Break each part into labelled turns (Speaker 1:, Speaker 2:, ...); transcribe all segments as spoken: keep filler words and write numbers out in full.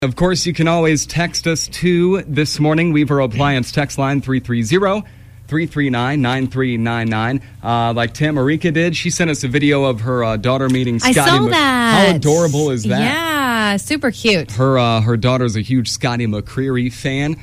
Speaker 1: Of course, you can always text us to this morning, Weaver Appliance text line three three zero, three three nine, nine three nine nine. Uh, like Tamarika did, she sent us a video of her uh, daughter meeting Scotty.
Speaker 2: I saw
Speaker 1: Mc-
Speaker 2: that.
Speaker 1: How adorable is that?
Speaker 2: Yeah, super cute.
Speaker 1: Her uh, her daughter's a huge Scotty McCreery fan.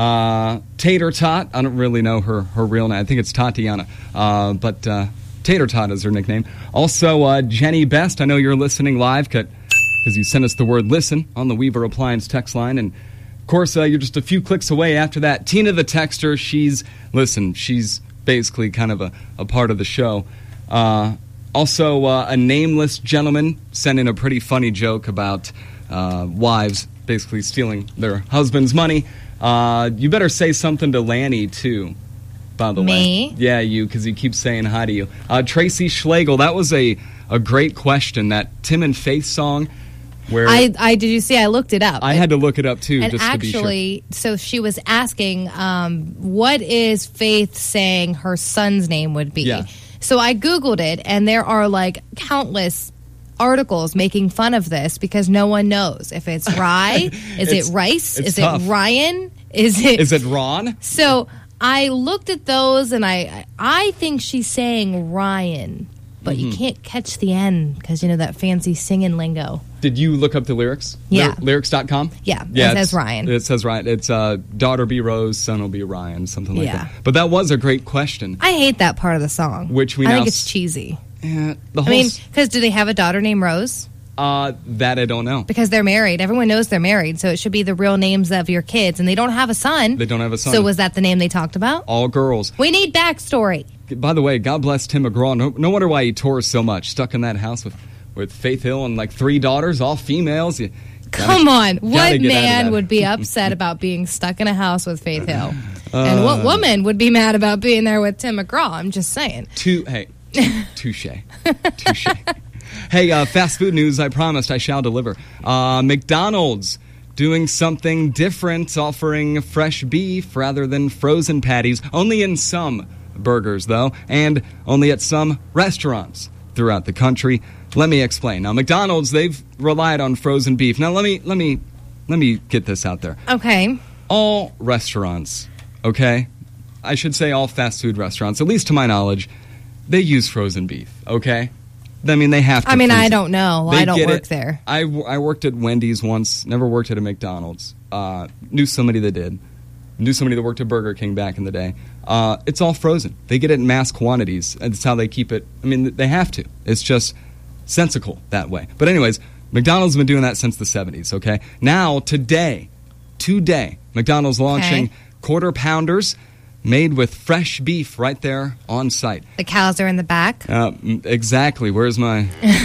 Speaker 1: Uh, Tater Tot, I don't really know her, her real name. I think it's Tatiana. Uh, but uh, Tater Tot is her nickname. Also, uh, Jenny Best, I know you're listening live because you sent us the word listen on the Weaver Appliance text line. And, of course, uh, you're just a few clicks away after that. Tina the texter, she's, listen, she's basically kind of a, a part of the show. Uh, also, uh, a nameless gentleman sent in a pretty funny joke about uh, wives basically stealing their husband's money. Uh, you better say something to Lanny, too, by the
Speaker 2: Me?
Speaker 1: way. Yeah, you, because he keeps saying hi to you. Uh, Tracy Schlegel, that was a, a great question, that Tim and Faith song. Where
Speaker 2: I, I did you see? I looked it up.
Speaker 1: I had to look it up too,
Speaker 2: and
Speaker 1: just
Speaker 2: actually,
Speaker 1: to be sure.
Speaker 2: so she was asking, um, what is Faith saying her son's name would be?
Speaker 1: Yeah.
Speaker 2: So I Googled it, and there are like countless articles making fun of this because no one knows if it's rye, is
Speaker 1: It's-
Speaker 2: it rice,
Speaker 1: it's
Speaker 2: is
Speaker 1: tough.
Speaker 2: it Ryan, is it
Speaker 1: Is it Ron?
Speaker 2: So I looked at those, and I I think she's saying Ryan, but
Speaker 1: Mm-hmm.
Speaker 2: you can't catch the N because you know that fancy singing lingo.
Speaker 1: Did you look up the lyrics?
Speaker 2: Yeah.
Speaker 1: lyrics dot com?
Speaker 2: Yeah, it
Speaker 1: it's-
Speaker 2: says Ryan.
Speaker 1: It says Ryan. It's uh, daughter be Rose, son will be Ryan, something like
Speaker 2: Yeah.
Speaker 1: that. But that was a great question.
Speaker 2: I hate that part of the song.
Speaker 1: Which we
Speaker 2: I
Speaker 1: now
Speaker 2: think it's
Speaker 1: s-
Speaker 2: cheesy.
Speaker 1: Yeah, the
Speaker 2: I
Speaker 1: whole
Speaker 2: mean,
Speaker 1: s-
Speaker 2: because do they have a daughter named Rose?
Speaker 1: uh, that I don't know.
Speaker 2: Because they're married. Everyone knows they're married, so it should be the real names of your kids. And they don't have a son.
Speaker 1: They don't have a son.
Speaker 2: So was that the name they talked about?
Speaker 1: All girls.
Speaker 2: We need backstory.
Speaker 1: By the way, God bless Tim McGraw. No, no wonder why he tours so much. Stuck in that house with, with Faith Hill and like three daughters, all females. You gotta-
Speaker 2: Come on.
Speaker 1: gotta
Speaker 2: What
Speaker 1: get out of
Speaker 2: man
Speaker 1: that.
Speaker 2: would be upset about being stuck in a house with Faith Hill? and
Speaker 1: Uh.
Speaker 2: what woman would be mad about being there with Tim McGraw? I'm just saying.
Speaker 1: Two, hey, touche, touche. Hey, uh, fast food news, I promised I shall deliver. Uh, McDonald's doing something different, offering fresh beef rather than frozen patties, only in some burgers, though, and only at some restaurants throughout the country. Let me explain. Now, McDonald's, they've relied on frozen beef. Now, let me, let me, let me get this out there.
Speaker 2: Okay.
Speaker 1: All restaurants, okay? I should say all fast food restaurants, at least to my knowledge, they use frozen beef, okay? I mean, they have to.
Speaker 2: I mean,
Speaker 1: freeze
Speaker 2: I
Speaker 1: it.
Speaker 2: don't know.
Speaker 1: They
Speaker 2: I don't
Speaker 1: get
Speaker 2: work
Speaker 1: it.
Speaker 2: there.
Speaker 1: I, w- I worked at Wendy's once, never worked at a McDonald's. Uh, knew somebody that did. Knew somebody that worked at Burger King back in the day. Uh, it's all frozen. They get it in mass quantities. That's how they keep it. I mean, they have to. It's just sensical that way. But anyways, McDonald's has been doing that since the seventies, okay? Now, today, today, McDonald's launching
Speaker 2: Okay.
Speaker 1: quarter pounders made with fresh beef right there on site.
Speaker 2: The cows are in the back.
Speaker 1: Uh, m- exactly. Where's my...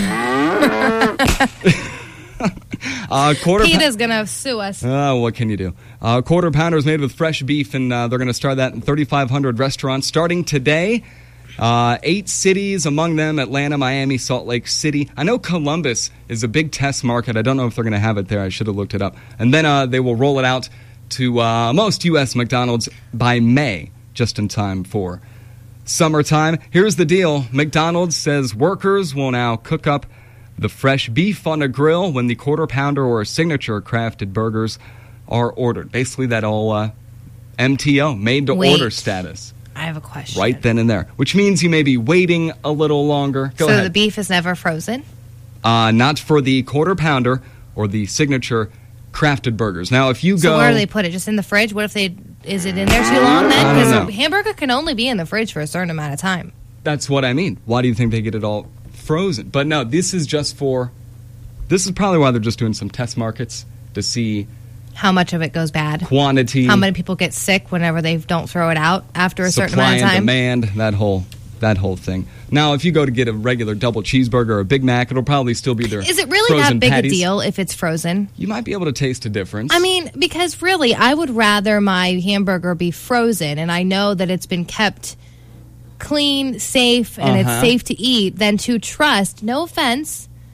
Speaker 1: uh, quarter
Speaker 2: Pete
Speaker 1: pa-
Speaker 2: is going to sue us.
Speaker 1: Oh, what can you do? Uh, quarter pounders made with fresh beef, and uh, they're going to start that in thirty-five hundred restaurants starting today. Uh, eight cities, among them Atlanta, Miami, Salt Lake City. I know Columbus is a big test market. I don't know if they're going to have it there. I should have looked it up. And then uh, they will roll it out to uh, most U S McDonald's by May, just in time for summertime. Here's the deal. McDonald's says workers will now cook up the fresh beef on a grill when the quarter pounder or signature crafted burgers are ordered. Basically that all uh, M T O, made to
Speaker 2: Wait.
Speaker 1: order status.
Speaker 2: I have a question.
Speaker 1: Right then and there, which means you may be waiting a little longer. Go
Speaker 2: so
Speaker 1: ahead.
Speaker 2: the beef is never frozen?
Speaker 1: Uh, not for the quarter pounder or the signature crafted burgers. Now, if you
Speaker 2: So
Speaker 1: go...
Speaker 2: where do they put it? Just in the fridge? What if they... Is it in there too long then?
Speaker 1: I don't
Speaker 2: Because
Speaker 1: know.
Speaker 2: a hamburger can only be in the fridge for a certain amount of time.
Speaker 1: That's what I mean. Why do you think they get it all frozen? But no, this is just for... This is probably why they're just doing some test markets to see
Speaker 2: How much of it goes bad?
Speaker 1: quantity,
Speaker 2: How many people get sick whenever they don't throw it out after a certain
Speaker 1: supply
Speaker 2: amount of
Speaker 1: and
Speaker 2: time?
Speaker 1: demand, that whole that whole thing. Now, if you go to get a regular double cheeseburger or a Big Mac, it'll probably still be there.
Speaker 2: Is it really
Speaker 1: frozen
Speaker 2: that big
Speaker 1: patties.
Speaker 2: a deal if it's frozen?
Speaker 1: You might be able to taste a difference.
Speaker 2: I mean, because really, I would rather my hamburger be frozen and I know that it's been kept clean, safe, and
Speaker 1: Uh-huh.
Speaker 2: it's safe to eat than to trust, no offense,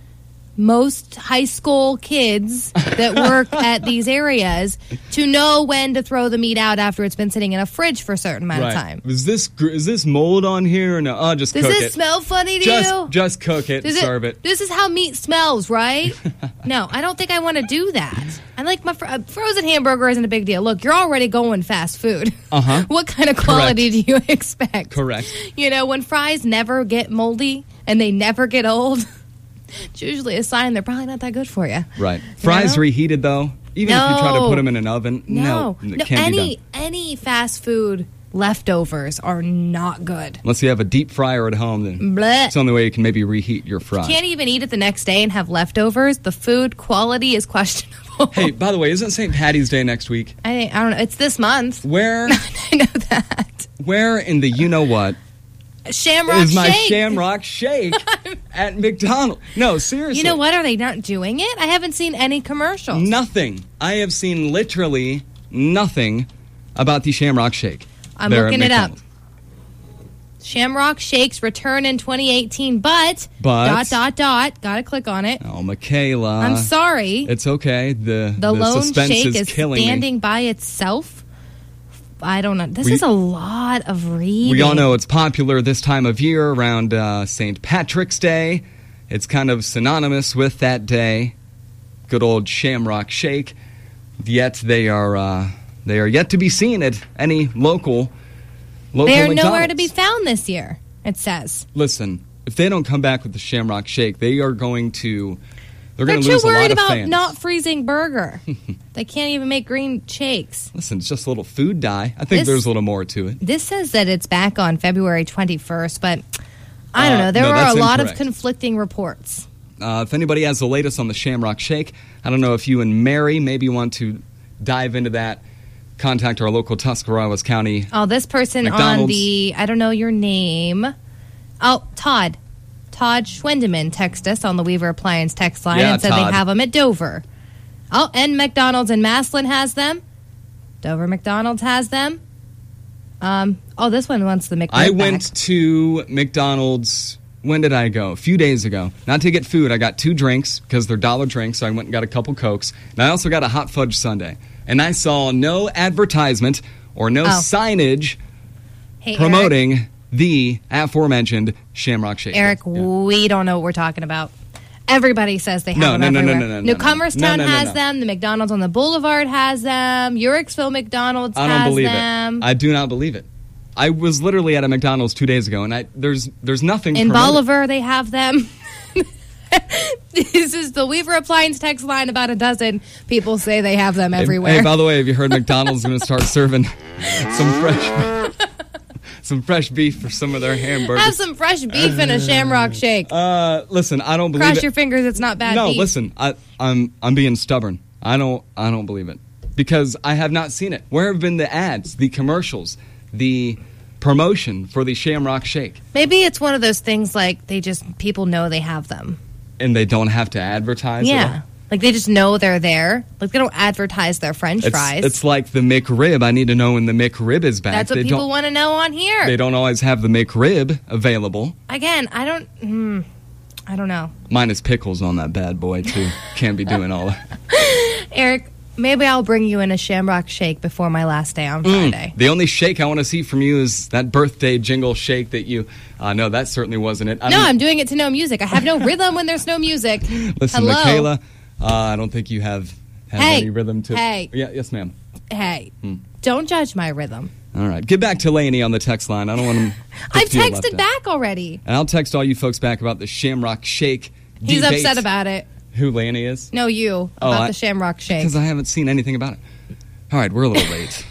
Speaker 2: most high school kids that work at these areas to know when to throw the meat out after it's been sitting in a fridge for a certain amount
Speaker 1: Right.
Speaker 2: of time.
Speaker 1: Is this gr- is this mold on here or no? Oh, just
Speaker 2: Does
Speaker 1: cook
Speaker 2: this
Speaker 1: it.
Speaker 2: smell funny to
Speaker 1: just,
Speaker 2: you?
Speaker 1: Just cook it,
Speaker 2: Does
Speaker 1: serve it.
Speaker 2: This is how meat smells, right? No, I don't think I want to do that. I like my fr- a frozen hamburger isn't a big deal. Look, you're already going fast food.
Speaker 1: Uh-huh.
Speaker 2: What kind of quality
Speaker 1: Correct.
Speaker 2: do you expect?
Speaker 1: Correct.
Speaker 2: You know, when fries never get moldy and they never get old, it's usually a sign they're probably not that good for you.
Speaker 1: Right. Fries
Speaker 2: know?
Speaker 1: reheated, though. Even if you try to
Speaker 2: No.
Speaker 1: put them in an oven, no,
Speaker 2: No,
Speaker 1: it
Speaker 2: no,
Speaker 1: can't
Speaker 2: any
Speaker 1: be done.
Speaker 2: any fast food leftovers are not good.
Speaker 1: Unless you have a deep fryer at home, then
Speaker 2: Blech.
Speaker 1: it's the only way you can maybe reheat your fries.
Speaker 2: Can't even eat it the next day and have leftovers. The food quality is questionable.
Speaker 1: Hey, by the way, isn't Saint Patty's Day next week?
Speaker 2: I, I don't know. It's this month.
Speaker 1: Where,
Speaker 2: I know that.
Speaker 1: where in the you know what
Speaker 2: Shamrock
Speaker 1: is my
Speaker 2: Shake.
Speaker 1: Shamrock Shake at McDonald's? No, seriously.
Speaker 2: You know what? Are they not doing it? I haven't seen any commercials.
Speaker 1: Nothing. I have seen literally nothing about the Shamrock Shake.
Speaker 2: I'm
Speaker 1: there at
Speaker 2: looking it up.
Speaker 1: McDonald's.
Speaker 2: Shamrock Shakes return in twenty eighteen, but,
Speaker 1: But-
Speaker 2: dot dot dot. Gotta click on it.
Speaker 1: Oh, Michaela.
Speaker 2: I'm sorry.
Speaker 1: It's okay. The,
Speaker 2: The,
Speaker 1: the
Speaker 2: lone
Speaker 1: suspense
Speaker 2: shake
Speaker 1: is
Speaker 2: is
Speaker 1: killing
Speaker 2: standing
Speaker 1: me.
Speaker 2: by itself. I don't know. This
Speaker 1: We-
Speaker 2: is a lot of reading.
Speaker 1: We all know it's popular this time of year around uh, Saint Patrick's Day. It's kind of synonymous with that day. Good old Shamrock Shake. Yet they are uh, they are yet to be seen at any local local
Speaker 2: They are
Speaker 1: McDonald's.
Speaker 2: nowhere to be found this year, it says.
Speaker 1: Listen, if they don't come back with the Shamrock Shake, they are going to they're
Speaker 2: They're
Speaker 1: going to
Speaker 2: too
Speaker 1: lose a lot
Speaker 2: worried
Speaker 1: of
Speaker 2: about
Speaker 1: fans.
Speaker 2: not freezing burger. They can't even make green shakes.
Speaker 1: Listen, it's just a little food dye. I think
Speaker 2: This-
Speaker 1: there's a little more to it.
Speaker 2: This says that it's back on February twenty-first, but I don't
Speaker 1: Uh,
Speaker 2: know. There
Speaker 1: no,
Speaker 2: are
Speaker 1: that's
Speaker 2: a lot
Speaker 1: incorrect.
Speaker 2: of conflicting reports.
Speaker 1: Uh, if anybody has the latest on the Shamrock Shake, I don't know if you and Mary maybe want to dive into that. Contact our local Tuscarawas County.
Speaker 2: Oh, this person on
Speaker 1: McDonald's.
Speaker 2: the, I don't know your name. Oh, Todd. Todd Schwendeman texted us on the Weaver Appliance text line
Speaker 1: Yeah,
Speaker 2: and said
Speaker 1: Todd.
Speaker 2: they have them at Dover. Oh, and McDonald's in Maslin has them. Dover McDonald's has them. Um. Oh, this one wants the McRib
Speaker 1: I
Speaker 2: back.
Speaker 1: went to McDonald's. When did I go? A few days ago. Not to get food. I got two drinks because they're dollar drinks, so I went and got a couple Cokes. And I also got a hot fudge sundae. And I saw no advertisement or no
Speaker 2: Oh.
Speaker 1: signage
Speaker 2: Hey,
Speaker 1: promoting the aforementioned Shamrock Shake.
Speaker 2: Eric,
Speaker 1: Yeah.
Speaker 2: we don't know what we're talking about. Everybody says they have
Speaker 1: No,
Speaker 2: them
Speaker 1: no, no, no,
Speaker 2: everywhere.
Speaker 1: no, no, no, no.
Speaker 2: Newcomerstown
Speaker 1: No, no, no,
Speaker 2: has
Speaker 1: no.
Speaker 2: them. The McDonald's on the Boulevard has them. Uricksville McDonald's
Speaker 1: I don't
Speaker 2: has
Speaker 1: believe
Speaker 2: them.
Speaker 1: it. I do not believe it. I was literally at a McDonald's two days ago, and I there's there's nothing
Speaker 2: In
Speaker 1: promoted.
Speaker 2: Bolivar, they have them. This is the Weaver Appliance text line. About a dozen people say they have them
Speaker 1: Hey,
Speaker 2: everywhere.
Speaker 1: Hey, by the way, have you heard McDonald's is going to start serving some fresh some fresh beef for some of their hamburgers?
Speaker 2: have some fresh beef in a Shamrock Shake.
Speaker 1: Uh, listen, I don't believe
Speaker 2: Cross
Speaker 1: it.
Speaker 2: your fingers, it's not bad
Speaker 1: no,
Speaker 2: beef.
Speaker 1: listen, I, I'm I'm being stubborn. I don't I don't believe it because I have not seen it. Where have been the ads, the commercials, the promotion for the Shamrock Shake?
Speaker 2: Maybe it's one of those things like they just, people know they have them.
Speaker 1: And they don't have to advertise. at all?
Speaker 2: Yeah. Like they just know they're there. Like they don't advertise their French
Speaker 1: It's,
Speaker 2: fries.
Speaker 1: it's like the McRib. I need to know when the McRib is back.
Speaker 2: That's what
Speaker 1: they
Speaker 2: people
Speaker 1: don't,
Speaker 2: want to know on here.
Speaker 1: They don't always have the McRib available.
Speaker 2: Again, I don't. Hmm, I don't know,
Speaker 1: Minus pickles on that bad boy too. Can't be doing all that.
Speaker 2: Eric. Maybe I'll bring you in a Shamrock Shake before my last day on Friday.
Speaker 1: The only shake I want to see from you is that birthday jingle shake that you. Uh, no, that certainly wasn't it. I
Speaker 2: No,
Speaker 1: mean,
Speaker 2: I'm doing it to no music. I have no rhythm when there's no music.
Speaker 1: Listen,
Speaker 2: Hello?
Speaker 1: Michaela, uh, I don't think you have, have
Speaker 2: Hey.
Speaker 1: any rhythm to.
Speaker 2: Hey.
Speaker 1: Yeah, yes, ma'am.
Speaker 2: Hey,
Speaker 1: Hmm.
Speaker 2: don't judge my rhythm.
Speaker 1: All right, get back to Lainey on the text line. I don't want him. to
Speaker 2: I've
Speaker 1: feel left
Speaker 2: texted
Speaker 1: out.
Speaker 2: back already.
Speaker 1: and I'll text all you folks back about the Shamrock Shake.
Speaker 2: He's
Speaker 1: debate.
Speaker 2: upset about it.
Speaker 1: Who Lainey is?
Speaker 2: No, you
Speaker 1: Oh,
Speaker 2: about
Speaker 1: I-
Speaker 2: the Shamrock Shake.
Speaker 1: Because I haven't seen anything about it. All right, we're a little late.